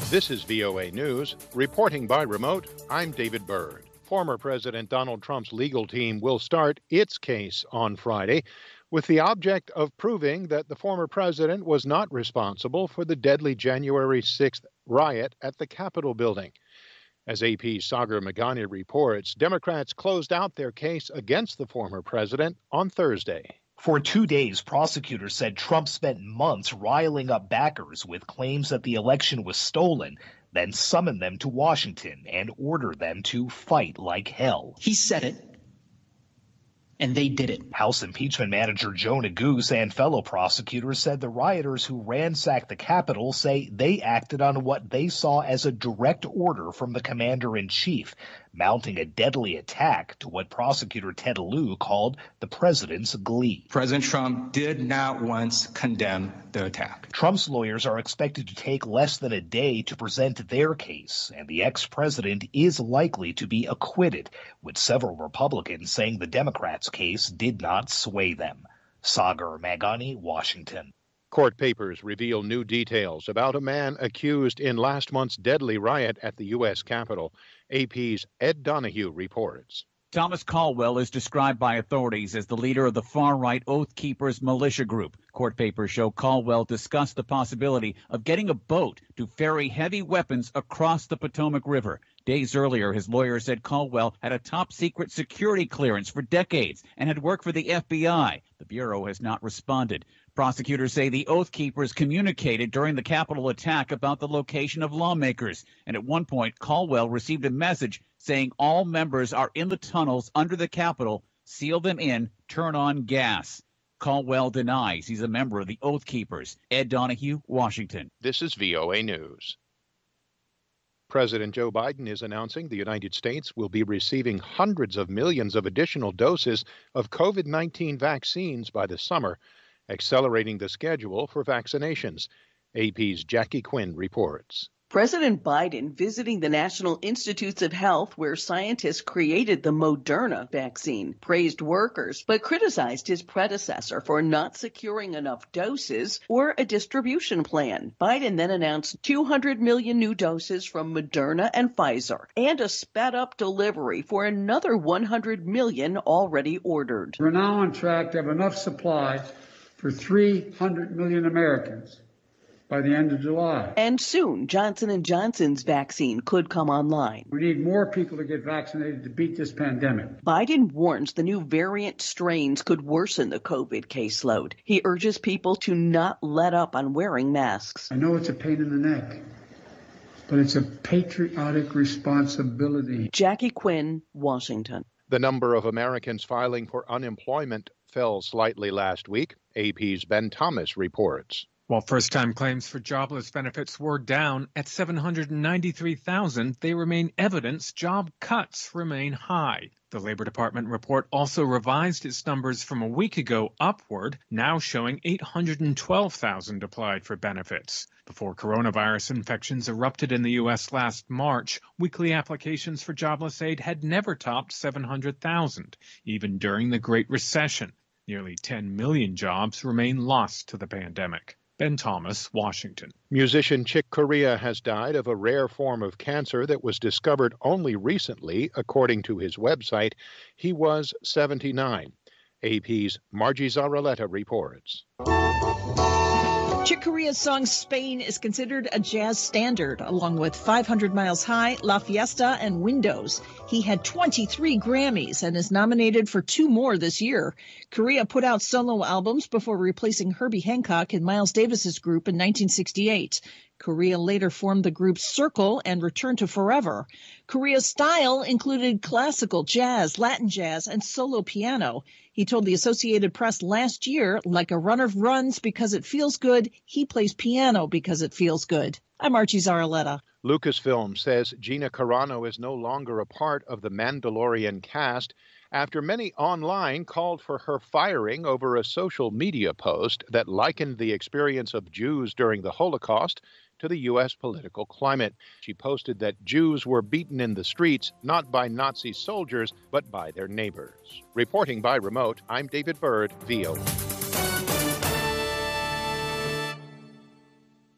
This is VOA News. Reporting by remote, I'm David Byrd. Former President Donald Trump's legal team will start its case on Friday with the object of proving that the former president was not responsible for the deadly January 6th riot at the Capitol building. As AP's Sagar Meghani reports, Democrats closed out their case against the former president on Thursday. For 2 days, prosecutors said Trump spent months riling up backers with claims that the election was stolen, then summoned them to Washington and ordered them to fight like hell. He said it, and they did it. House impeachment manager Joe Neguse and fellow prosecutors said the rioters who ransacked the Capitol say they acted on what they saw as a direct order from the commander-in-chief, mounting a deadly attack to what prosecutor Ted Lieu called the president's glee. President Trump did not once condemn the attack. Trump's lawyers are expected to take less than a day to present their case, and the ex-president is likely to be acquitted, with several Republicans saying the Democrats' case did not sway them. Sagar Meghani, Washington. Court papers reveal new details about a man accused in last month's deadly riot at the U.S. Capitol. AP's Ed Donahue reports. Thomas Caldwell is described by authorities as the leader of the far-right Oath Keepers militia group. Court papers show Caldwell discussed the possibility of getting a boat to ferry heavy weapons across the Potomac River. Days earlier, his lawyer said Caldwell had a top-secret security clearance for decades and had worked for the FBI. The Bureau has not responded. Prosecutors say the Oath Keepers communicated during the Capitol attack about the location of lawmakers. And at one point, Caldwell received a message saying all members are in the tunnels under the Capitol. Seal them in, turn on gas. Caldwell denies he's a member of the Oath Keepers. Ed Donahue, Washington. This is VOA News. President Joe Biden is announcing the United States will be receiving hundreds of millions of additional doses of COVID-19 vaccines by the summer, accelerating the schedule for vaccinations. AP's Jackie Quinn reports. President Biden visiting the National Institutes of Health, where scientists created the Moderna vaccine, praised workers, but criticized his predecessor for not securing enough doses or a distribution plan. Biden then announced 200 million new doses from Moderna and Pfizer and a sped-up delivery for another 100 million already ordered. We're now on track to have enough supply for 300 million Americans by the end of July. And soon, Johnson & Johnson's vaccine could come online. We need more people to get vaccinated to beat this pandemic. Biden warns the new variant strains could worsen the COVID caseload. He urges people to not let up on wearing masks. I know it's a pain in the neck, but it's a patriotic responsibility. Jackie Quinn, Washington. The number of Americans filing for unemployment fell slightly last week. AP's Ben Thomas reports. While first-time claims for jobless benefits were down at 793,000, they remain evidence job cuts remain high. The Labor Department report also revised its numbers from a week ago upward, now showing 812,000 applied for benefits. Before coronavirus infections erupted in the U.S. last March, weekly applications for jobless aid had never topped 700,000, even during the Great Recession. Nearly 10 million jobs remain lost to the pandemic. Ben Thomas, Washington. Musician Chick Corea has died of a rare form of cancer that was discovered only recently, according to his website. He was 79. AP's Margie Zaraletta reports. Chick Corea's song Spain is considered a jazz standard, along with 500 Miles High, La Fiesta, and Windows. He had 23 Grammys and is nominated for 2 more this year. Corea put out solo albums before replacing Herbie Hancock in Miles Davis's group in 1968. Corea later formed the group Circle and returned to Forever. Corea's style included classical, jazz, Latin jazz, and solo piano. He told the Associated Press last year, like a runner runs because it feels good, he plays piano because it feels good. I'm Archie Zaraletta. Lucasfilm says Gina Carano is no longer a part of the Mandalorian cast after many online called for her firing over a social media post that likened the experience of Jews during the Holocaust to the U.S. political climate. She posted that Jews were beaten in the streets, not by Nazi soldiers, but by their neighbors. Reporting by remote, I'm David Byrd, VOA.